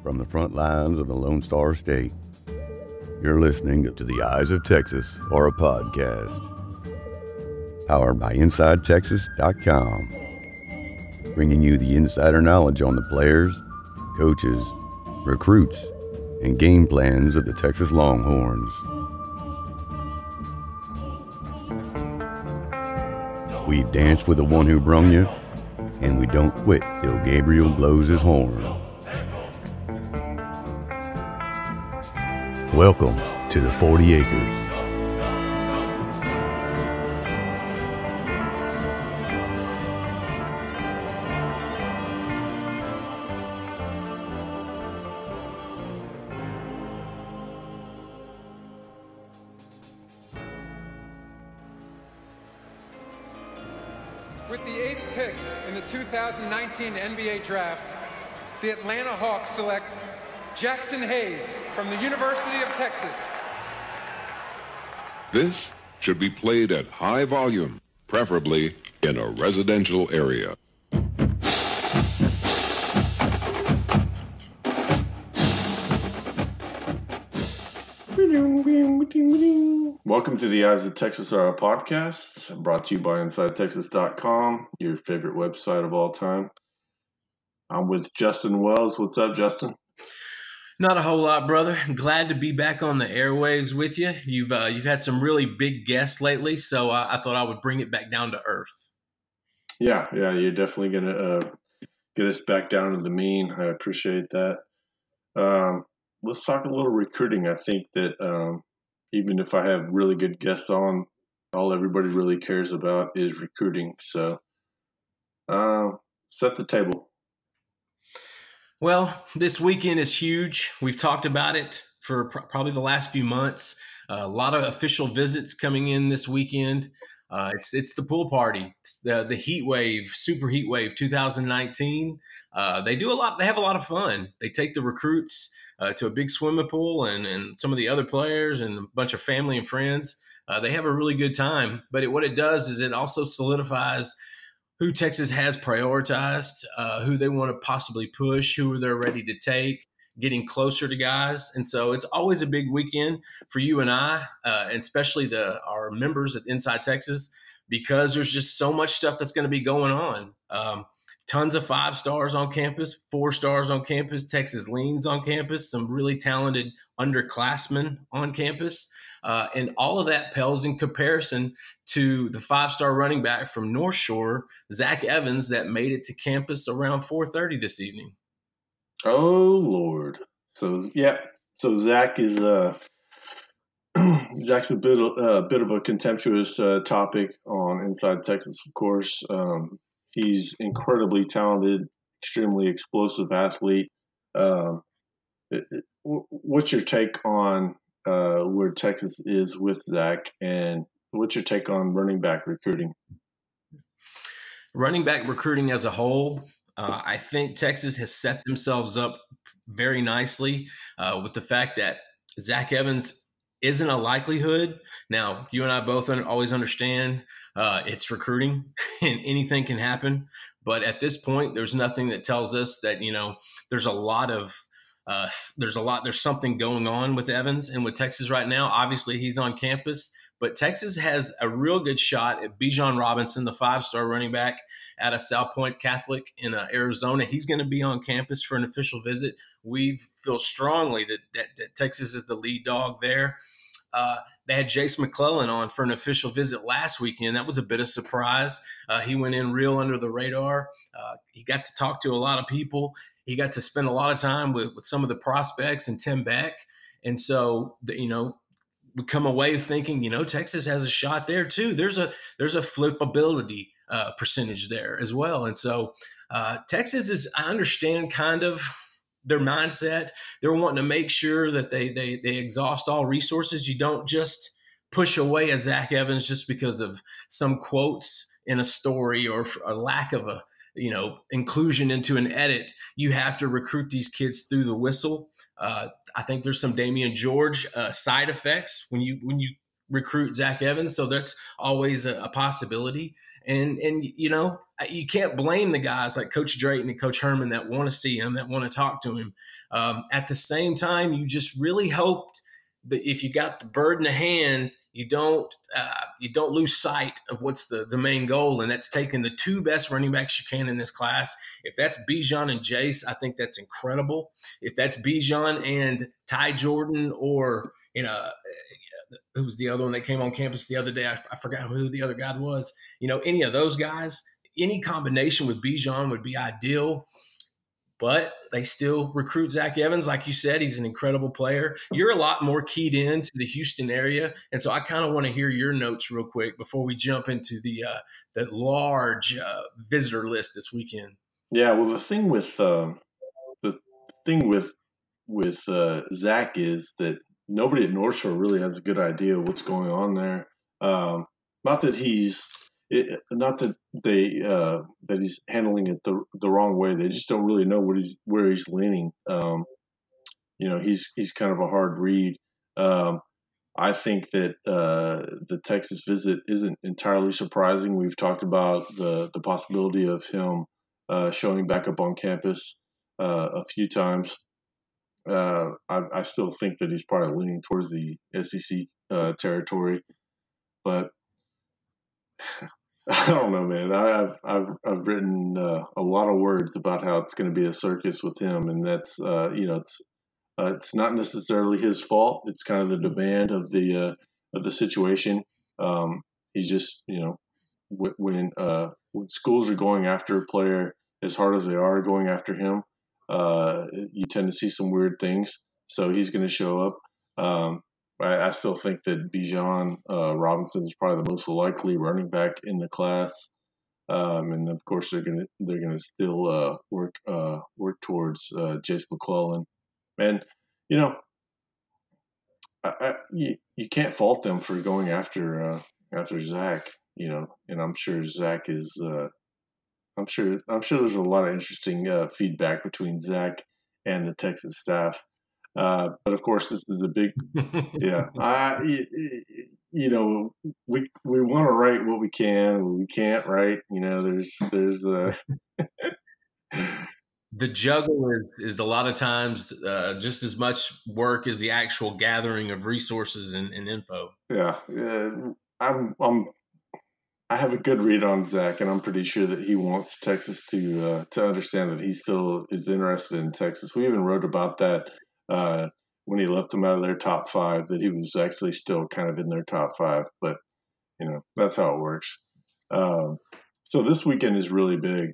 from the front lines of the Lone Star State. You're listening to The Eyes of Texas, or a podcast. Powered by InsideTexas.com. Bringing you the insider knowledge on the players, coaches, recruits, and game plans of the Texas Longhorns. We dance with the one who brung you, and we don't quit till Gabriel blows his horn. Welcome to the 40 Acres. With the 8th pick in the 2019 NBA Draft, the Atlanta Hawks select Jackson Hayes from the University of Texas. This should be played at high volume, preferably in a residential area. Welcome to the Eyes of Texas are a podcast, brought to you by InsideTexas.com, your favorite website of all time. I'm with Justin Wells. What's up, Justin? Not a whole lot, brother. I'm glad to be back on the airwaves with you. You've had some really big guests lately, so I thought I would bring it back down to earth. Yeah, you're definitely going to get us back down to the mean. I appreciate that. Let's talk a little recruiting. I think that even if I have really good guests on, all everybody really cares about is recruiting. So set the table. Well, this weekend is huge. We've talked about it for probably the last few months. A lot of official visits coming in this weekend. It's the pool party. It's the heat wave, super heat wave 2019. They do a lot. They have a lot of fun. They take the recruits to a big swimming pool and some of the other players and a bunch of family and friends. They have a really good time. But what it does is it also solidifies who Texas has prioritized, who they want to possibly push, who they're ready to take, getting closer to guys. And so it's always a big weekend for you and I, and especially our members at Inside Texas, because there's just so much stuff that's going to be going on. Tons of 5 stars on campus, 4 stars on campus, Texas leans on campus, some really talented underclassmen on campus. And all of that pales in comparison to the 5-star running back from North Shore, Zach Evans, that made it to campus around 4:30 this evening. Oh, Lord. So Zach is Zach's a bit of a contemptuous topic on Inside Texas, of course. He's incredibly talented, extremely explosive athlete. What's your take on where Texas is with Zach, and what's your take on running back recruiting? Running back recruiting as a whole, I think Texas has set themselves up very nicely with the fact that Zach Evans isn't a likelihood. Now, you and I both always understand it's recruiting and anything can happen. But at this point, there's nothing that tells us that, there's something going on with Evans and with Texas right now. Obviously, he's on campus, but Texas has a real good shot at Bijan Robinson, the 5-star running back out of South Point Catholic in Arizona. He's going to be on campus for an official visit. We feel strongly that Texas is the lead dog there. They had Jace McClellan on for an official visit last weekend. That was a bit of surprise. He went in real under the radar. He got to talk to a lot of people. He got to spend a lot of time with some of the prospects and Tim Beck. And so, we come away thinking, Texas has a shot there too. There's a flippability percentage there as well. And so Texas is, I understand kind of their mindset. They're wanting to make sure that they exhaust all resources. You don't just push away a Zach Evans just because of some quotes in a story or a lack of a inclusion into an edit. You have to recruit these kids through the whistle. I think there's some Damian George side effects when you recruit Zach Evans, so that's always a possibility. And you can't blame the guys like Coach Drayton and Coach Herman that want to see him, that want to talk to him. At the same time, you just really hoped that if you got the bird in the hand, you don't lose sight of what's the main goal, and that's taking the two best running backs you can in this class. If that's Bijan and Jace, I think that's incredible. If that's Bijan and Ty Jordan, or who was the other one that came on campus the other day? I forgot who the other guy was. Any of those guys, any combination with Bijan would be ideal. But they still recruit Zach Evans. Like you said, he's an incredible player. You're a lot more keyed in to the Houston area. And so I kind of want to hear your notes real quick before we jump into the large visitor list this weekend. Yeah, well, the thing with Zach is that nobody at North Shore really has a good idea of what's going on there. Not that he's handling it the wrong way. They just don't really know where he's leaning. He's kind of a hard read. I think that the Texas visit isn't entirely surprising. We've talked about the possibility of him showing back up on campus a few times. I still think that he's probably leaning towards the SEC territory, but I don't know, man. I've written a lot of words about how it's going to be a circus with him, and that's it's not necessarily his fault. It's kind of the demand of the situation. He's just when schools are going after a player as hard as they are going after him, you tend to see some weird things. So he's going to show up. I still think that Bijan Robinson is probably the most likely running back in the class, and of course they're gonna still work towards Jace McClellan, and you can't fault them for going after Zach, and I'm sure Zach is. I'm sure there's a lot of interesting feedback between Zach and the Texas staff. But of course, this is a big, yeah. We want to write what we can, we can't write. There's the juggle is a lot of times just as much work as the actual gathering of resources and info. Yeah, I have a good read on Zach, and I'm pretty sure that he wants Texas to understand that he still is interested in Texas. We even wrote about that. When he left them out of their top 5, that he was actually still kind of in their top 5, but that's how it works. So this weekend is really big.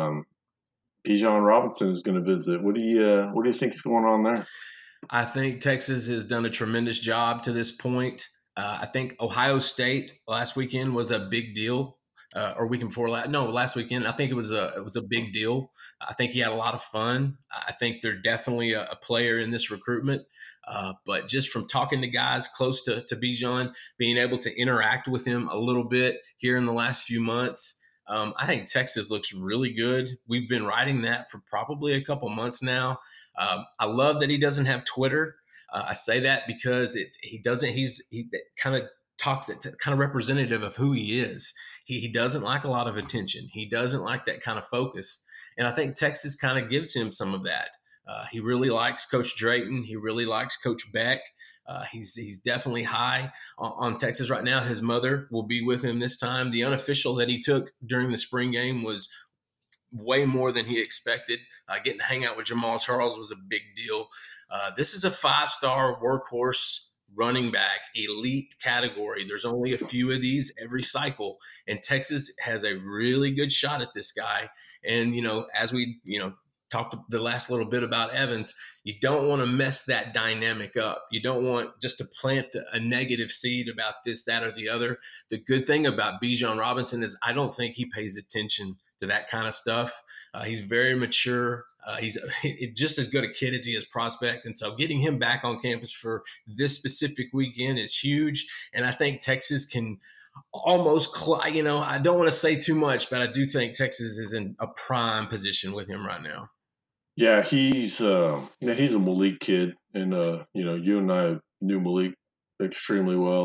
Bijan Robinson is going to visit. What do you think is going on there? I think Texas has done a tremendous job to this point. I think Ohio State last weekend was a big deal. Or weekend before last weekend. I think it was a big deal. I think he had a lot of fun. I think they're definitely a player in this recruitment. But just from talking to guys close to Bijan, being able to interact with him a little bit here in the last few months, I think Texas looks really good. We've been writing that for probably a couple months now. I love that he doesn't have Twitter. I say that because he doesn't. He kind of talks that's kind of representative of who he is. He doesn't like a lot of attention. He doesn't like that kind of focus. And I think Texas kind of gives him some of that. He really likes Coach Drayton. He really likes Coach Beck. He's definitely high on Texas right now. His mother will be with him this time. The unofficial that he took during the spring game was way more than he expected. Getting to hang out with Jamal Charles was a big deal. This is a 5-star workhorse running back, elite category. There's only a few of these every cycle, and Texas has a really good shot at this guy. And, as we, talked the last little bit about Evans, you don't want to mess that dynamic up. You don't want just to plant a negative seed about this, that, or the other. The good thing about Bijan Robinson is I don't think he pays attention to that kind of stuff. He's very mature. He's just as good a kid as he is prospect. And so getting him back on campus for this specific weekend is huge. And I think Texas can almost, I don't want to say too much, but I do think Texas is in a prime position with him right now. Yeah, he's a Malik kid. And, you and I knew Malik extremely well.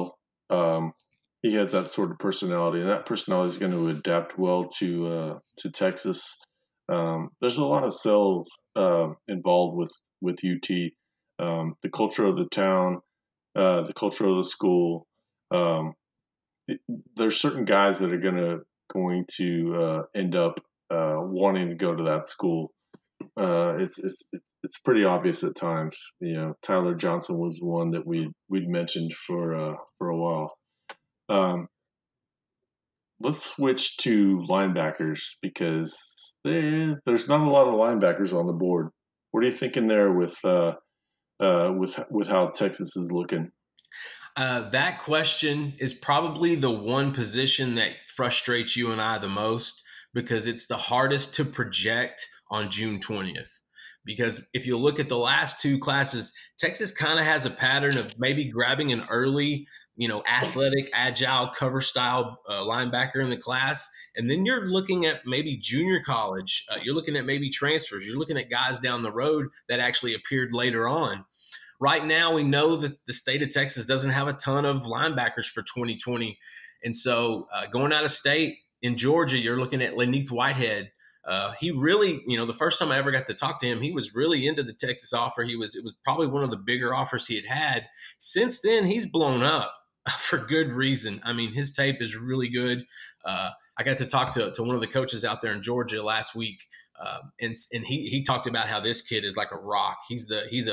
he has that sort of personality, and that personality is going to adapt well to Texas. There's a lot of sales involved with UT, the culture of the town, the culture of the school. Um, there's certain guys that are going to end up wanting to go to that school. It's pretty obvious at times. Tyler Johnson was one that we'd mentioned for a while. Let's switch to linebackers because there's not a lot of linebackers on the board. What are you thinking there with how Texas is looking? That question is probably the one position that frustrates you and I the most because it's the hardest to project on June 20th. Because if you look at the last two classes, Texas kind of has a pattern of maybe grabbing an early, athletic, agile, cover style linebacker in the class. And then you're looking at maybe junior college. You're looking at maybe transfers. You're looking at guys down the road that actually appeared later on. Right now, we know that the state of Texas doesn't have a ton of linebackers for 2020. And so going out of state in Georgia, you're looking at Laneith Whitehead. He really, the first time I ever got to talk to him, he was really into the Texas offer. It was probably one of the bigger offers he had. Since then, he's blown up for good reason. I mean, his tape is really good. I got to talk to one of the coaches out there in Georgia last week, and he talked about how this kid is like a rock. He's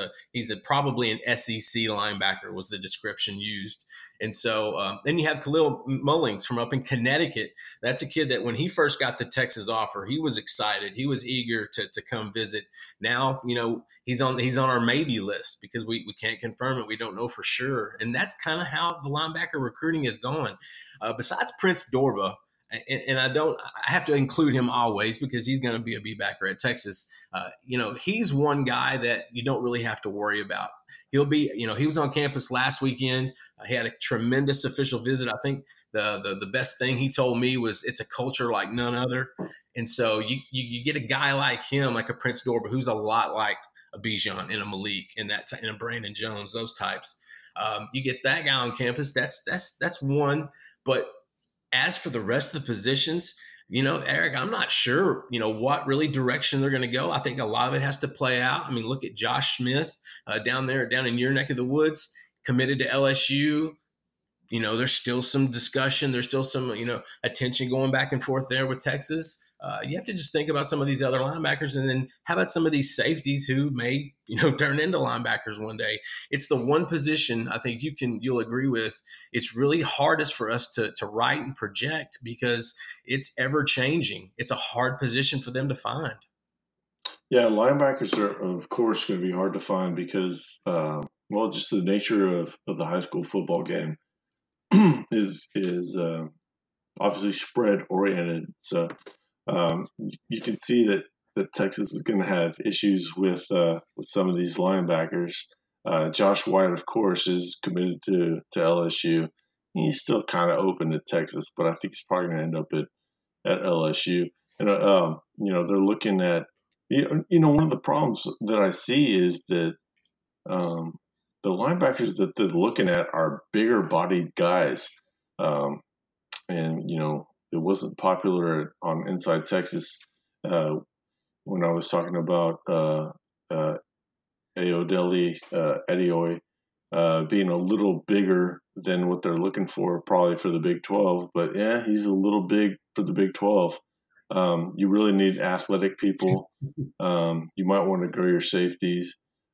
probably an SEC linebacker was the description used. And so then you have Khalil Mullings from up in Connecticut. That's a kid that when he first got the Texas offer, he was excited. He was eager to come visit. Now, he's on our maybe list because we can't confirm it. We don't know for sure. And that's kind of how the linebacker recruiting is going. Besides Prince Dorba, and I have to include him always because he's going to be a B-backer at Texas. He's one guy that you don't really have to worry about. He'll be, he was on campus last weekend. He had a tremendous official visit. I think the best thing he told me was it's a culture like none other. And so you get a guy like him, like a Prince Dorba, who's a lot like a Bijan and a Malik and a Brandon Jones, those types. You get that guy on campus. That's one, but as for the rest of the positions, Eric, I'm not sure, what really direction they're going to go. I think a lot of it has to play out. I mean, look at Josh Smith down in your neck of the woods, committed to LSU. There's still some discussion. There's still some, attention going back and forth there with Texas. You have to just think about some of these other linebackers, and then how about some of these safeties who may, turn into linebackers one day. It's the one position I think you'll agree with. It's really hardest for us to write and project because it's ever changing. It's a hard position for them to find. Yeah, linebackers are of course going to be hard to find because, just the nature of the high school football game is obviously spread oriented. So you can see that Texas is going to have issues with some of these linebackers. Josh White, of course, is committed to LSU. He's still kind of open to Texas, but I think he's probably going to end up at LSU. And they're looking at one of the problems that I see is that the linebackers that they're looking at are bigger bodied guys. And it wasn't popular on Inside Texas when I was talking about Ayodele Adeoye being a little bigger than what they're looking for, probably for the Big 12. But yeah, he's a little big for the Big 12. You really need athletic people. You might want to grow your safeties.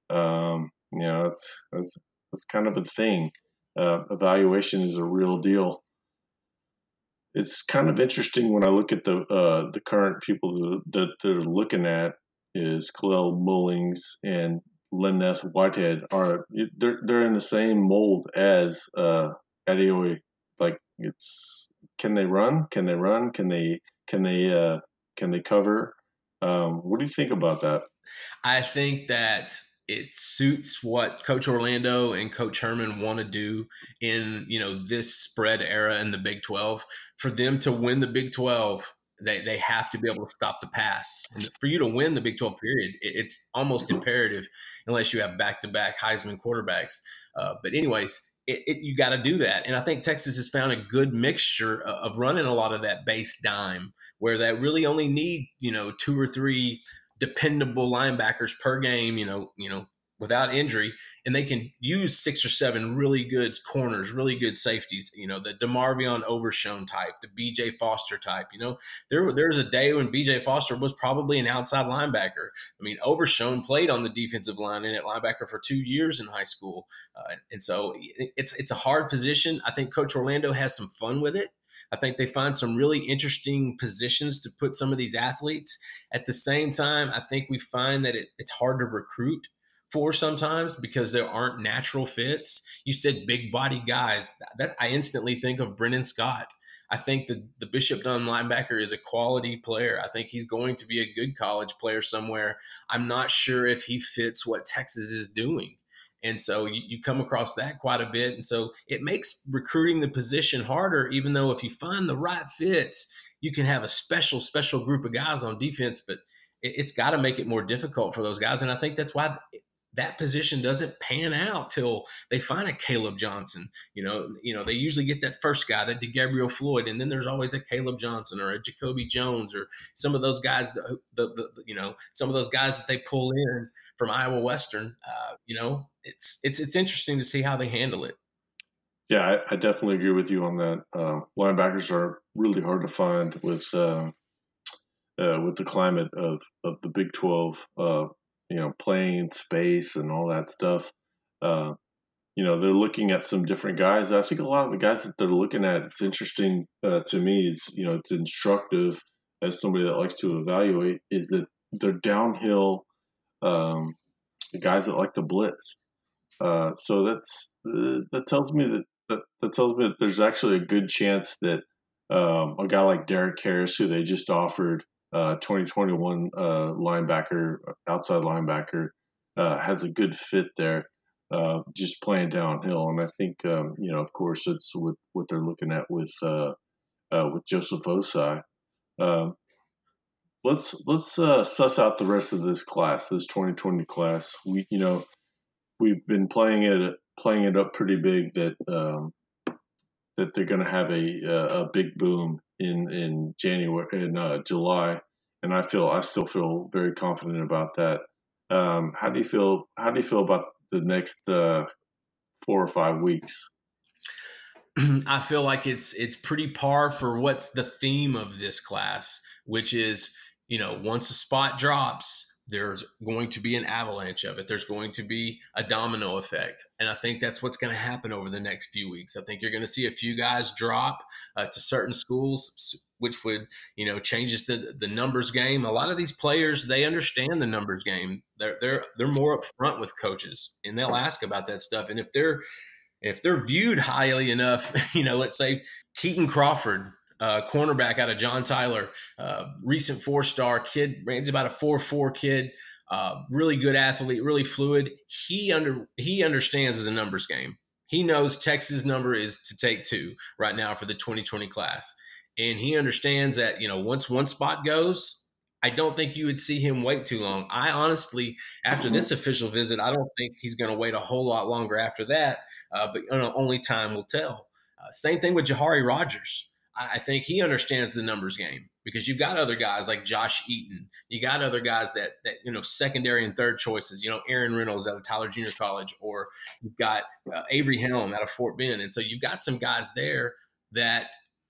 It's kind of a thing. Evaluation is a real deal. It's kind of interesting when I look at the current people that they're looking at is Khalil Mullings and Laneith Whitehead they're in the same mold as Adeoye. Like can they run? Can they run? Can they cover? What do you think about that? I think that it suits what Coach Orlando and Coach Herman want to do in, this spread era in the Big 12. For them to win the Big 12, they have to be able to stop the pass. And for you to win the Big 12 period, it's almost imperative unless you have back-to-back Heisman quarterbacks. But anyways, you got to do that. And I think Texas has found a good mixture of running a lot of that base dime, where they really only need, 2 or 3 dependable linebackers per game, without injury, and they can use 6 or 7 really good corners, really good safeties, the DeMarvion Overshown type, the BJ Foster type. There was a day when BJ Foster was probably an outside linebacker. I mean, Overshown played on the defensive line and at linebacker for 2 years in high school. And so it's a hard position. I think Coach Orlando has some fun with it. I think they find some really interesting positions to put some of these athletes. At the same time, I think we find that it's hard to recruit for sometimes because there aren't natural fits. You said big body guys. That I instantly think of Brennan Scott. I think the Bishop Dunn linebacker is a quality player. I think he's going to be a good college player somewhere. I'm not sure if he fits what Texas is doing. And so you come across that quite a bit. And so it makes recruiting the position harder, even though if you find the right fits, you can have a special group of guys on defense, but it's got to make it more difficult for those guys. And I think that's why that position doesn't pan out till they find a Caleb Johnson. They usually get that first guy, that DeGabriel Floyd, and then there's always a Caleb Johnson or a Jacoby Jones or some of those guys, some of those guys that they pull in from Iowa Western. It's interesting to see how they handle it. Yeah, I definitely agree with you on that. Linebackers are really hard to find with the climate of the Big 12. Playing space and all that stuff. They're looking at some different guys. I think a lot of the guys that they're looking at, it's interesting to me. It's instructive as somebody that likes to evaluate, is that they're downhill guys that like to blitz. So that tells me that there's actually a good chance that a guy like Derek Harris, who they just offered 2021 linebacker, outside linebacker, has a good fit there, just playing downhill. And I think, of course, it's what they're looking at with Joseph Osai. Let's suss out the rest of this class, this 2020 class. We've been playing it up pretty big that they're going to have a big boom in July, and I still feel very confident about that. How do you feel about the next 4 or 5 weeks? I feel like it's pretty par for what's the theme of this class, which is, once a spot drops, there's going to be an avalanche of it. There's going to be a domino effect. And I think that's what's going to happen over the next few weeks. I think you're going to see a few guys drop to certain schools, which would, changes the numbers game. A lot of these players, they understand the numbers game. They're more upfront with coaches, and they'll ask about that stuff. And if they're viewed highly enough, let's say Keaton Crawford, cornerback out of John Tyler, recent 4-star kid, runs about a 4.4 kid, really good athlete, really fluid. He understands the numbers game. He knows Texas' number is to take 2 right now for the 2020 class. And he understands that, once one spot goes, I don't think you would see him wait too long. I honestly, after this official visit, I don't think he's going to wait a whole lot longer after that, but only time will tell. Same thing with Jahari Rogers. I think he understands the numbers game because you've got other guys like Josh Eaton. You got other guys that secondary and third choices, Aaron Reynolds out of Tyler Junior College, or you've got Avery Helm out of Fort Bend. And so you've got some guys there that,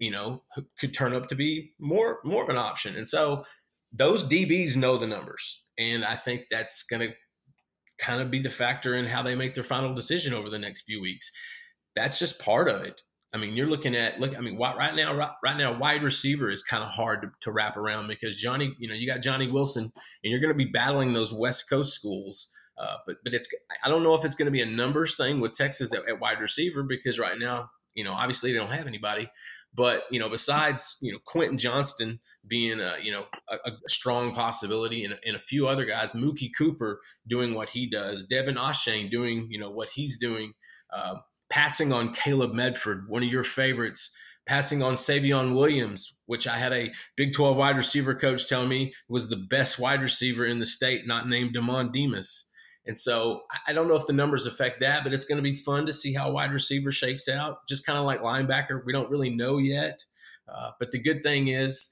could turn up to be more of an option. And so those DBs know the numbers. And I think that's going to kind of be the factor in how they make their final decision over the next few weeks. That's just part of it. I mean, you're looking at right now, wide receiver is kind of hard to wrap around because Johnny, you got Johnny Wilson, and you're going to be battling those West Coast schools. But I don't know if it's going to be a numbers thing with Texas at wide receiver because right now, obviously they don't have anybody. But besides Quentin Johnston being a strong possibility, and a few other guys, Mookie Cooper doing what he does, Devin Oshane doing what he's doing. Passing on Caleb Medford, one of your favorites, passing on Savion Williams, which I had a Big 12 wide receiver coach tell me was the best wide receiver in the state, not named Damon Demas. And so I don't know if the numbers affect that, but it's going to be fun to see how wide receiver shakes out. Just kind of like linebacker, we don't really know yet. But the good thing is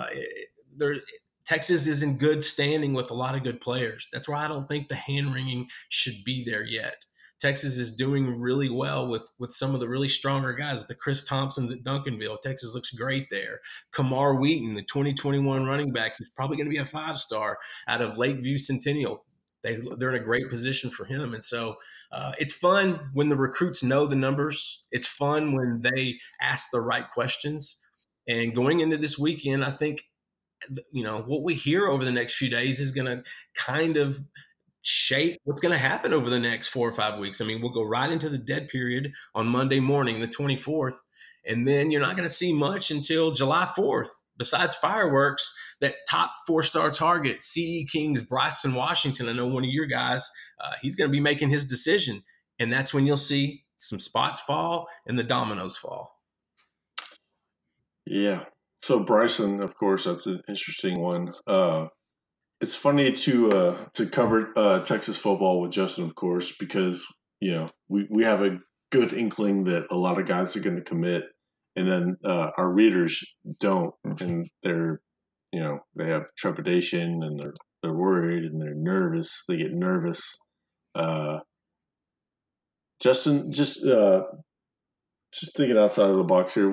Texas is in good standing with a lot of good players. That's why I don't think the hand wringing should be there yet. Texas is doing really well with some of the really stronger guys. The Chris Thompsons at Duncanville. Texas looks great there. Kamar Wheaton, the 2021 running back, who's probably going to be a 5-star out of Lakeview Centennial. They're in a great position for him. And so it's fun when the recruits know the numbers. It's fun when they ask the right questions. And going into this weekend, I think, what we hear over the next few days is going to kind of shape what's going to happen over the next 4 or 5 weeks. I mean, we'll go right into the dead period on Monday morning, the 24th, and then you're not going to see much until July 4th. Besides fireworks, that top 4-star target, CE Kings, Bryson Washington, I know one of your guys, he's going to be making his decision. And that's when you'll see some spots fall and the dominoes fall. Yeah. So Bryson, of course, that's an interesting one. It's funny to cover Texas football with Justin, of course, because we have a good inkling that a lot of guys are going to commit, and then our readers don't, and they're they have trepidation and they're worried and they're nervous. They get nervous. Justin, just thinking outside of the box here.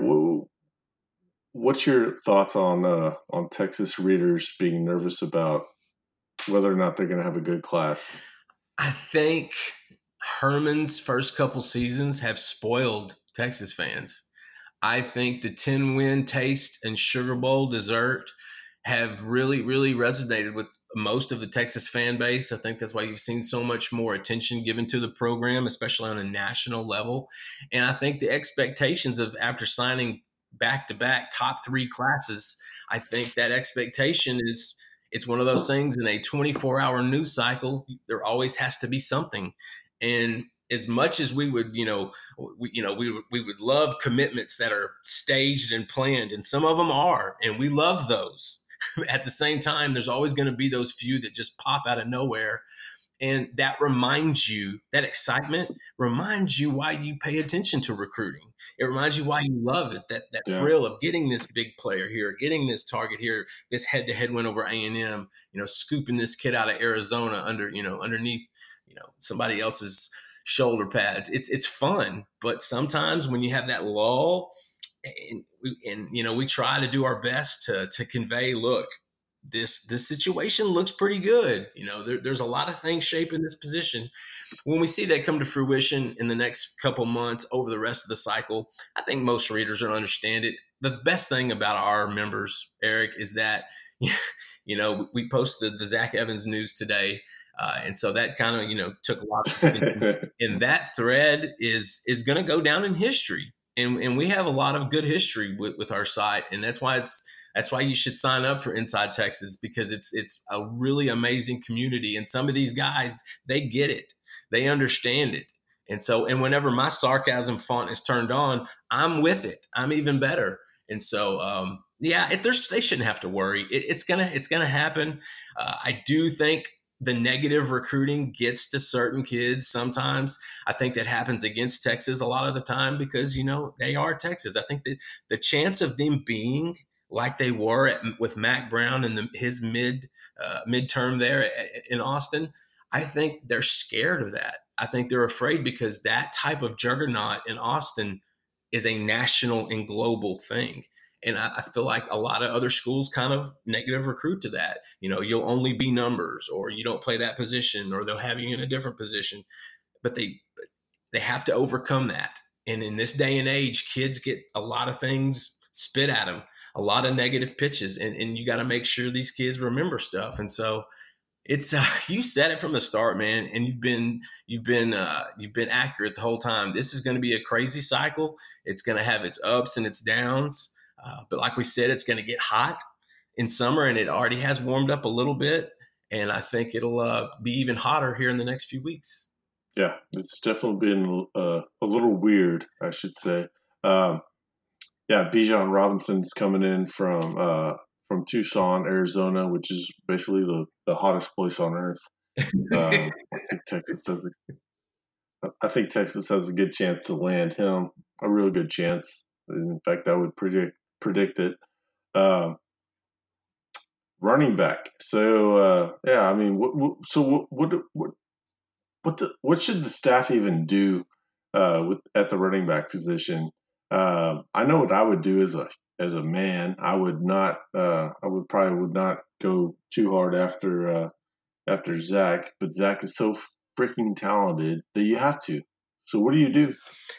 What's your thoughts on Texas readers being nervous about whether or not they're going to have a good class? I think Herman's first couple seasons have spoiled Texas fans. I think the 10-win taste and Sugar Bowl dessert have really, really resonated with most of the Texas fan base. I think that's why you've seen so much more attention given to the program, especially on a national level. And I think the expectations of after signing back-to-back top 3 classes, I think that expectation is – it's one of those things in a 24-hour news cycle, there always has to be something. And as much as we would, we would love commitments that are staged and planned, and some of them are, and we love those. At the same time, there's always going to be those few that just pop out of nowhere. And that reminds you, that excitement reminds you why you pay attention to recruiting. It reminds you why you love it, that thrill of getting this big player here, getting this target here, this head-to-head win over A&M, scooping this kid out of Arizona underneath, somebody else's shoulder pads. It's fun, but sometimes when you have that lull, and we try to do our best to convey, look, this situation looks pretty good. There's a lot of things shaping this position. When we see that come to fruition in the next couple months over the rest of the cycle, I think most readers will understand it. The best thing about our members, Eric, is that, we posted the Zach Evans news today. And so that kind of, took a lot of attention. And that thread is going to go down in history. And we have a lot of good history with our site. And that's why you should sign up for Inside Texas, because it's a really amazing community. And some of these guys, they get it. They understand it. And whenever my sarcasm font is turned on, I'm with it. I'm even better. And so, they shouldn't have to worry. It's gonna happen. I do think the negative recruiting gets to certain kids sometimes. I think that happens against Texas a lot of the time because, they are Texas. I think that the chance of them being like they were with Mack Brown and his midterm there in Austin, I think they're scared of that. I think they're afraid because that type of juggernaut in Austin is a national and global thing. And I feel like a lot of other schools kind of negative recruit to that. You'll only be numbers, or you don't play that position, or they'll have you in a different position. But they have to overcome that. And in this day and age, kids get a lot of things spit at them, a lot of negative pitches, and you got to make sure these kids remember stuff. And so it's you said it from the start, man, and you've been accurate the whole time. This is going to be a crazy cycle. It's going to have its ups and its downs. But like we said, it's going to get hot in summer, and it already has warmed up a little bit. And I think it'll be even hotter here in the next few weeks. Yeah, it's definitely been a little weird, I should say. Bijan Robinson's coming in from Tucson, Arizona, which is basically the hottest place on earth. I think Texas has I think Texas has a good chance to land him, a real good chance. In fact, I would predict it. Um, Running back. So yeah, I mean, what should the staff even do at the running back position? I know what I would do as a man. I would not. I would probably would not go too hard after Zach, but Zach is so freaking talented that you have to. So what do you do?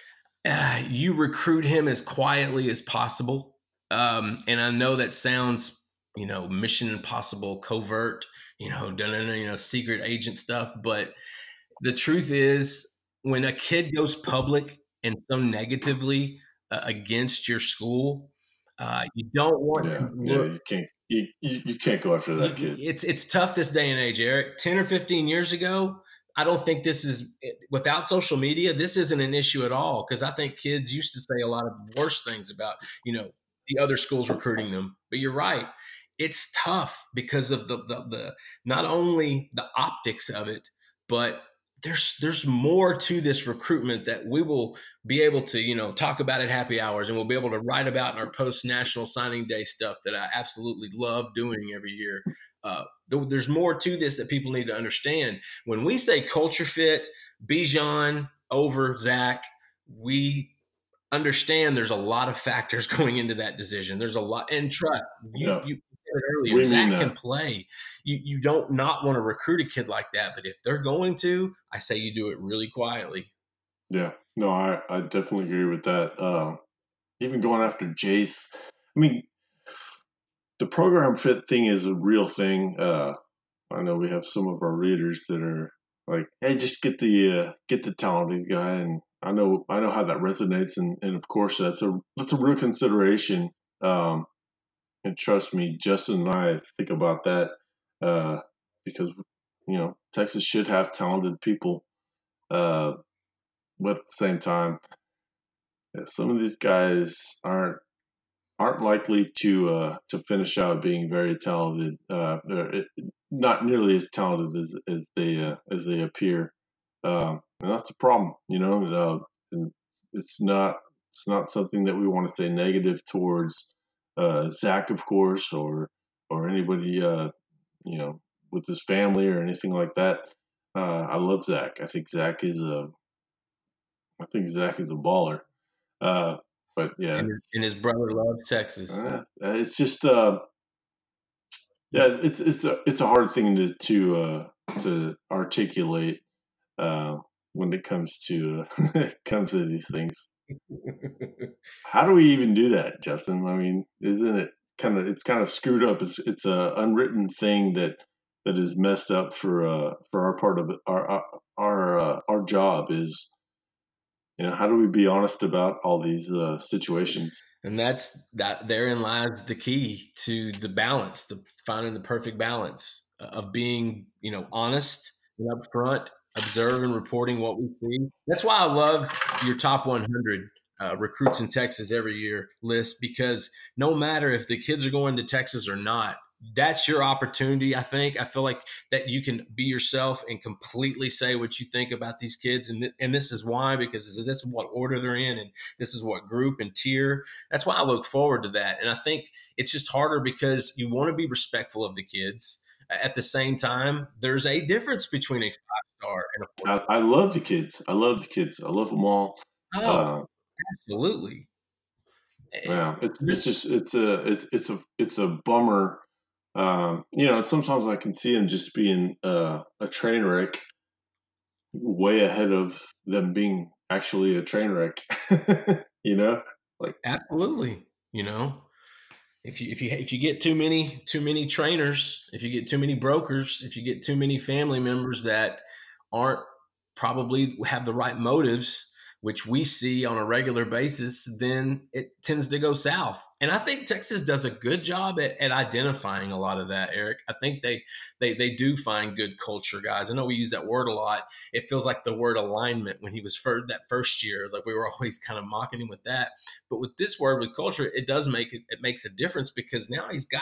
You recruit him as quietly as possible. And I know that sounds, Mission Impossible, covert, secret agent stuff. But the truth is, when a kid goes public and so negatively against your school, you don't want to Yeah, look. you can't go after that kid. It's tough this day and age, Eric. 10 or 15 years ago, I don't think this is, without social media, this isn't an issue at all. Because I think kids used to say a lot of worse things about, the other schools recruiting them. But you're right. It's tough because of the not only the optics of it, but there's more to this recruitment that we will be able to, talk about at happy hours, and we'll be able to write about in our post national signing day stuff that I absolutely love doing every year. There's more to this that people need to understand. When we say culture fit, Bijan over Zach, we understand there's a lot of factors going into that decision. There's a lot, and trust. You said it earlier. We mean Zach can that. play. You don't not want to recruit a kid like that, but if they're going to, I say you do it really quietly. Yeah, no, I definitely agree with that. Even going after Jace, I mean, the program fit thing is a real thing. I know we have some of our readers that are like, "Hey, just get the talented guy," and I know how that resonates, and of course that's a real consideration. And trust me, Justin and I think about that uh, because Texas should have talented people, uh, but at the same time, some of these guys aren't likely to finish out being very talented. Not nearly as talented as they appear, and that's a problem. And it's not something that we want to say negative towards Zach, of course, or anybody with his family or anything like that. I love Zach. I think Zach is a baller. Uh, but yeah, And his brother loves Texas. it's just yeah, it's a hard thing to articulate uh, when it comes to comes to these things. How do we even do that, Justin? I mean, isn't it it's kind of screwed up? It's a unwritten thing that is messed up for our part of it. Our job is, how do we be honest about all these situations? And therein lies the key to the balance, the finding the perfect balance of being, honest and upfront, observe and reporting what we see. That's why I love your top 100 recruits in Texas every year list, because no matter if the kids are going to Texas or not, that's your opportunity. I feel like that you can be yourself and completely say what you think about these kids. And this is why, because this is what order they're in, and this is what group and tier. That's why I look forward to that. And I think it's just harder because you want to be respectful of the kids. At the same time, there's a difference between a 5-star and a 4. I love the kids. I love the kids. I love them all. Oh, absolutely. Yeah, it's a bummer. Sometimes I can see them just being a train wreck, way ahead of them being actually a train wreck. Like Absolutely. If you get too many trainers, if you get too many brokers, if you get too many family members that aren't probably have the right motives, which we see on a regular basis, then it tends to go south. And I think Texas does a good job at identifying a lot of that, Eric. I think they do find good culture guys. I know we use that word a lot. It feels like the word alignment when he was that first year. It's like we were always kind of mocking him with that. But with this word, with culture, it makes a difference, because now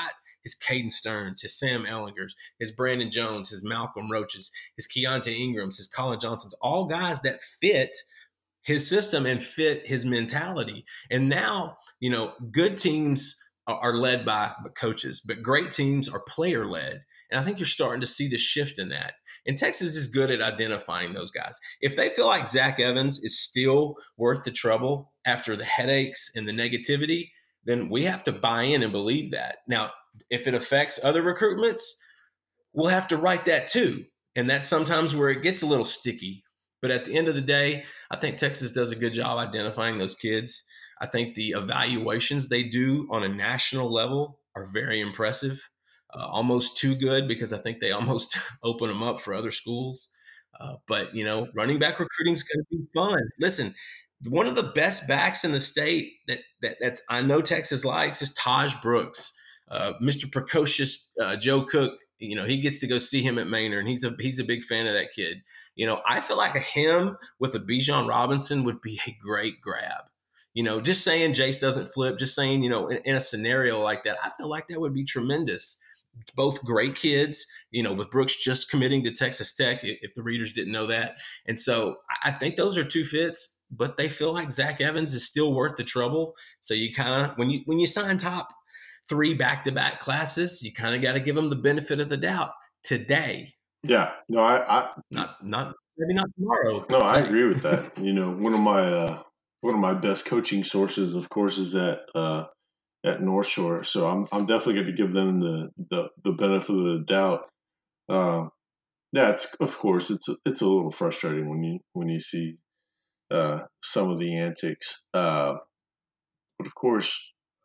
his Caden Stearns, his Sam Ellingers, his Brandon Jones, his Malcolm Roaches, his Keontae Ingrams, his Colin Johnsons, all guys that fit his system and fit his mentality. And now, good teams are led by coaches, but great teams are player led. And I think you're starting to see the shift in that. And Texas is good at identifying those guys. If they feel like Zach Evans is still worth the trouble after the headaches and the negativity, then we have to buy in and believe that. Now, if it affects other recruitments, we'll have to write that too. And that's sometimes where it gets a little sticky. But at the end of the day, I think Texas does a good job identifying those kids. I think the evaluations they do on a national level are very impressive, almost too good, because I think they almost open them up for other schools. But running back recruiting is going to be fun. Listen, one of the best backs in the state that's I know Texas likes is Taj Brooks. Mr. Precocious Joe Cook, he gets to go see him at Manor, and he's a big fan of that kid. I feel like him with a Bijan Robinson would be a great grab. Just saying Jace doesn't flip, just saying, in a scenario like that, I feel like that would be tremendous. Both great kids, with Brooks just committing to Texas Tech, if the readers didn't know that. And so I think those are two fits, but they feel like Zach Evans is still worth the trouble. So you kind of, when you sign top 3 back-to-back classes, you kind of got to give them the benefit of the doubt today. Yeah, no, I not maybe not tomorrow. No, I agree with that. One of my best coaching sources, of course, is at North Shore. So I'm definitely going to give them the benefit of the doubt. Yeah, it's a little frustrating when you see some of the antics. But of course,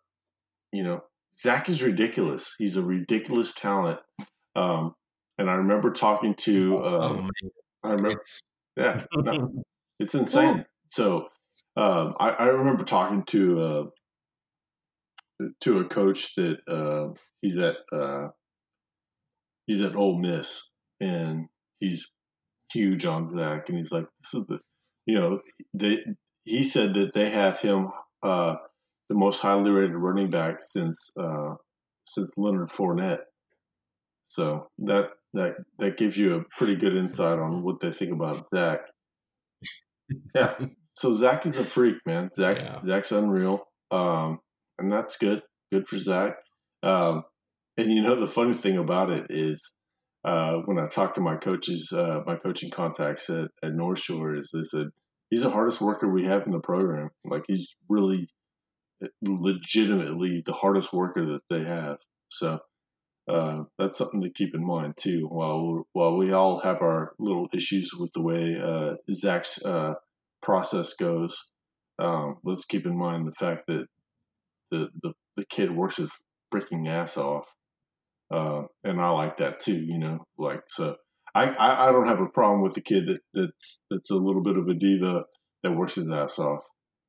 Zach is ridiculous. He's a ridiculous talent. And I remember talking to it's insane. So I remember talking to a coach that he's at Ole Miss, and he's huge on Zach, and he's like, this is he said that they have him the most highly rated running back since Leonard Fournette. So that gives you a pretty good insight on what they think about Zach. Yeah. So Zach is a freak, man. Zach's unreal. And that's good. Good for Zach. And the funny thing about it is when I talk to my coaches, my coaching contacts at North Shore, is they said he's the hardest worker we have in the program. Like, he's really legitimately the hardest worker that they have. So that's something to keep in mind too. While we all have our little issues with the way Zach's process goes, let's keep in mind the fact that the kid works his freaking ass off, and I like that too. So I don't have a problem with the kid that's a little bit of a diva that works his ass off.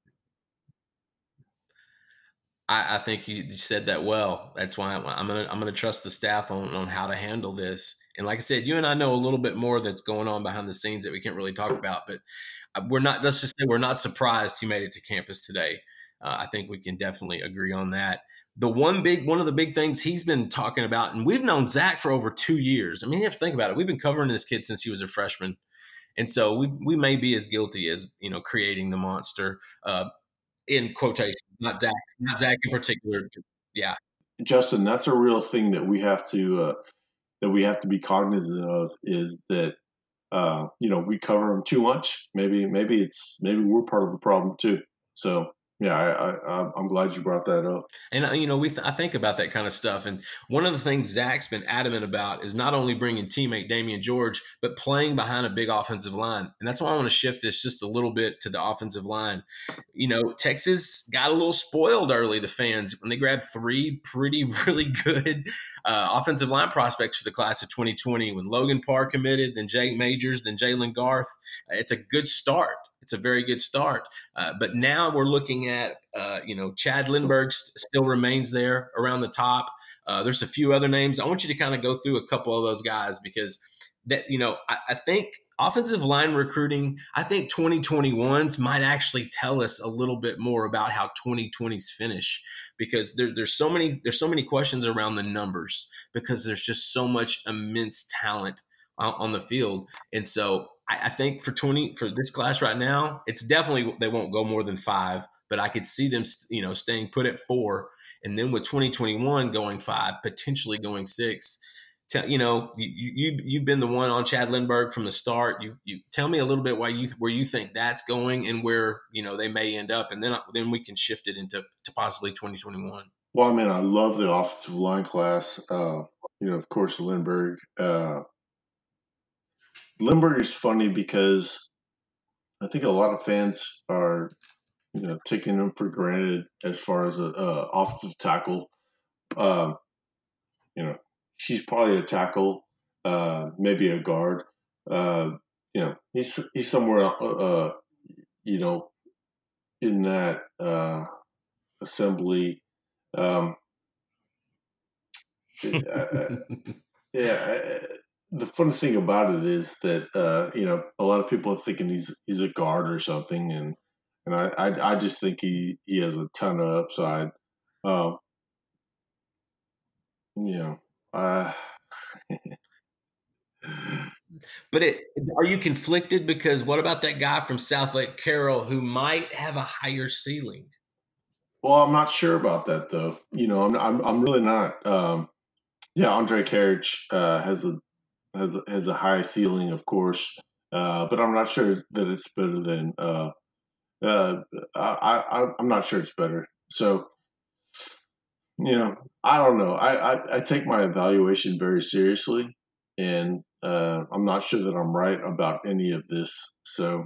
I think you said that well. That's why I'm gonna trust the staff on how to handle this. And like I said, you and I know a little bit more that's going on behind the scenes that we can't really talk about. But let's just say we're not surprised he made it to campus today. I think we can definitely agree on that. One of the big things he's been talking about, and we've known Zach for over 2 years. I mean, you have to think about it. We've been covering this kid since he was a freshman, and so we may be as guilty as creating the monster. In quotation, not Zach in particular. Yeah, Justin, that's a real thing that we have to be cognizant of, is that we cover them too much. Maybe we're part of the problem too. So yeah, I'm glad you brought that up. And I think about that kind of stuff. And one of the things Zach's been adamant about is not only bringing teammate Damian George, but playing behind a big offensive line. And that's why I want to shift this just a little bit to the offensive line. Texas got a little spoiled early, the fans, when they grabbed 3 really good offensive line prospects for the class of 2020. When Logan Parr committed, then Jake Majors, then Jalen Garth. It's a good start. It's a very good start. But now we're looking at, Chad Lindbergh still remains there around the top. There's a few other names. I want you to kind of go through a couple of those guys, because that, I think offensive line recruiting, I think 2021's might actually tell us a little bit more about how 2020's finish, because there's so many questions around the numbers, because there's just so much immense talent on the field. And so I think for this class right now, it's definitely, they won't go more than 5, but I could see them, staying put at 4. And then with 2021 going 5, potentially going 6. You've been the one on Chad Lindbergh from the start. You tell me a little bit where you think that's going and where they may end up, and then we can shift it into possibly 2021. Well, I mean, I love the offensive line class. Of course, Lindbergh. Lindbergh is funny because I think a lot of fans are, taking him for granted as far as a offensive tackle. He's probably a tackle, maybe a guard. He's somewhere, in that assembly. The funny thing about it is that a lot of people are thinking he's a guard or something, and I just think he has a ton of upside. But are you conflicted? Because what about that guy from Southlake Carroll who might have a higher ceiling? Well, I'm not sure about that though. I'm really not. Andre Carriage has a high ceiling, of course, but I'm not sure that it's better than. I'm not sure it's better. So, I don't know. I take my evaluation very seriously, and I'm not sure that I'm right about any of this. So,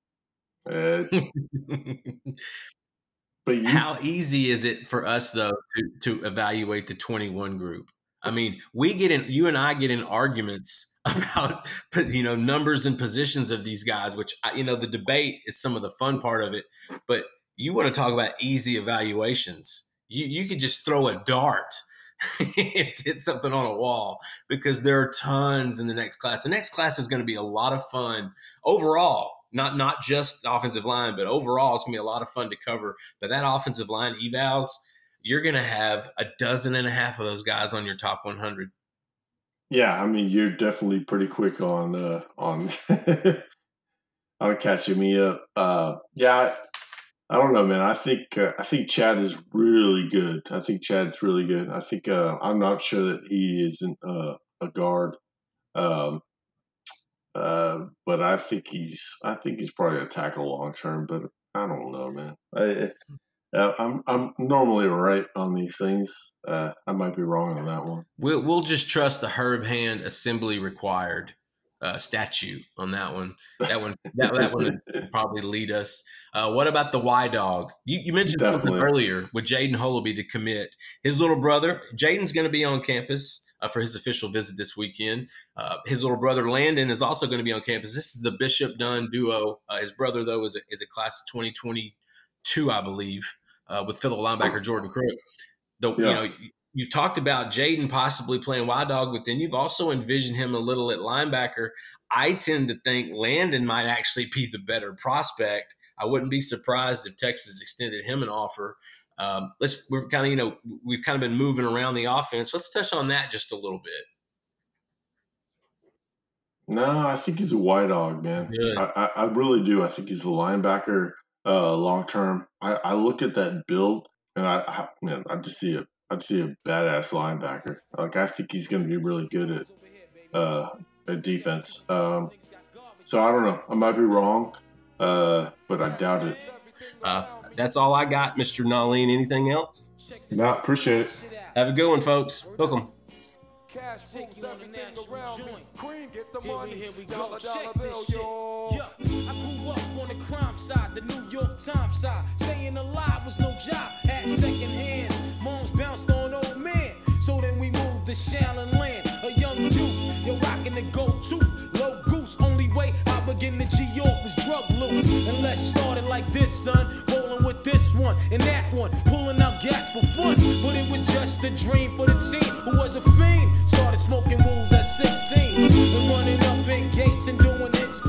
but how easy is it for us though to evaluate the 21 group? I mean, you and I get in arguments about, numbers and positions of these guys, which, the debate is some of the fun part of it. But you want to talk about easy evaluations. You could just throw a dart. It's hit something on a wall, because there are tons in the next class. The next class is going to be a lot of fun overall. Not just offensive line, but overall, it's going to be a lot of fun to cover. But that offensive line evals, you're going to have 12.5 of those guys on your top 100. Yeah, I mean, you're definitely pretty quick on catching me up. I don't know, man. I think Chad is really good. I think Chad's really good. I think I'm not sure that he isn't a guard, but I think he's probably a tackle long term. But I don't know, man. I'm normally right on these things. I might be wrong on that one. We'll just trust the Herb Hand assembly required statute on that one. That one would probably lead us. What about the Y Dog? You mentioned something earlier with Jaden Holoby, the commit. His little brother, Jaden's going to be on campus for his official visit this weekend. His little brother, Landon, is also going to be on campus. This is the Bishop Dunn duo. His brother, though, is a class of 2022, I believe, with fellow linebacker Jordan Crook. You've talked about Jaden possibly playing Y Dog, but then you've also envisioned him a little at linebacker. I tend to think Landon might actually be the better prospect. I wouldn't be surprised if Texas extended him an offer. We've kind of been moving around the offense. Let's touch on that just a little bit. No, I think he's a Y Dog, man. I really do. I think he's a linebacker long term. I look at that build, and I just see a badass linebacker. Like, I think he's going to be really good at defense. So I don't know. I might be wrong, but I doubt it. That's all I got, Mr. Nalin. Anything else? No, appreciate it. Have a good one, folks. Hook 'em. Cash rules everything around me. Cream, get the money. Here we go. Check this shit. Yeah, I grew up on the crime side, the New York Times side. Staying alive was no job. Had second hands. Moms bounced on old man. So then we moved to Shallon Land. A young youth, you're rocking the go-to. Low goose, only way I begin to G-York was drug loot. And let's start it like this, son. Rolling with this one and that one. Pulling out gats for fun. But it was just a dream for the team who was a fiend. Started smoking wools at 16. And running up in gates and doing hits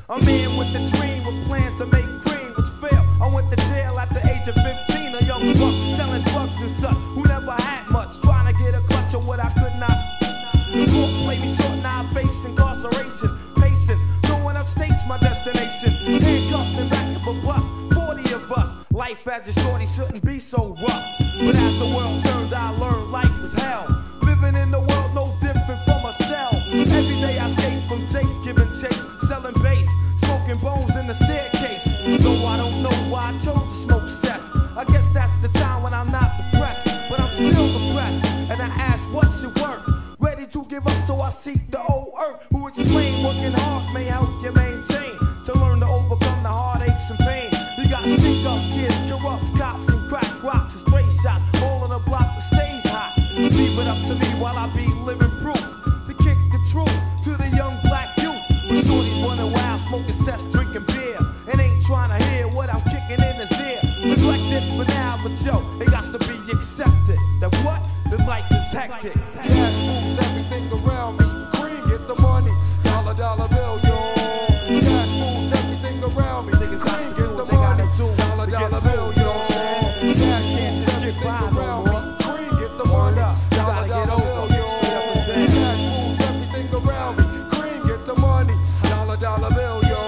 A man with a dream with plans to make cream, which failed. I went to jail at the age of 15, a young buck selling drugs and such, who never had much, trying to get a clutch of what I could not. The court played me short, now I face incarceration. Pacing, going upstate's my destination. Handcuffed in back of a bus, 40 of us. Life as a shorty shouldn't be so rough. But as the world turned, I learned life was hell. Living in the world no different from a cell. Every day I escape from takes, giving chase, selling bass, smoking bones in the staircase. Though I don't know why I chose to smoke cess. I guess that's the time when I'm not depressed, but I'm still depressed. And I ask, what's your work? Ready to give up, so I seek the old earth, who explain working hard may help you maintain, to learn to overcome the heartaches and pain. You got stick-up kids, corrupt cops, and crack rocks and stray shots, all on the block that stays hot. Leave it up to me while I be living proof, to kick the truth to the young black youth. When shorties running wild, smoking cess, drinking beer, and ain't trying to hear what I'm kicking in his ear. Neglected for now, but yo, it got to be accepted that what? The life is hectic. Cash moves everything around me. Cream, get the money. Dollar, dollar bill, yo. Cash moves everything around me. Niggas got to get the money. Dollar, dollar bill, yo. Cash moves everything around me. Cream, get the money. Dollar, dollar bill, yo. Cash moves everything around me. Cream, get the money. Dollar, dollar bill, yo.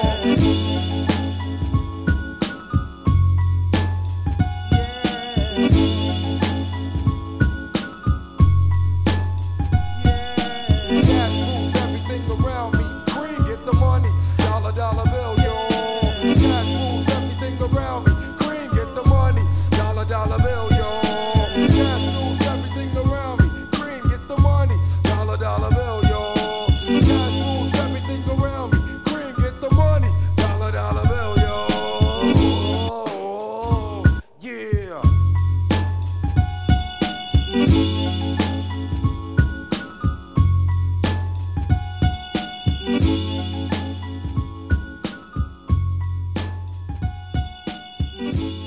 Cash moves everything around me. Cream, get the money. Dollar, dollar bill, yo. Cash moves everything around me. Cream, get the money. Dollar, dollar bill, yo. Cash moves everything around me. Cream, get the money. Dollar, dollar bill, yo. Cash moves everything around me. Cream, get the money. Dollar, dollar bill, yo. Yeah. Yeah.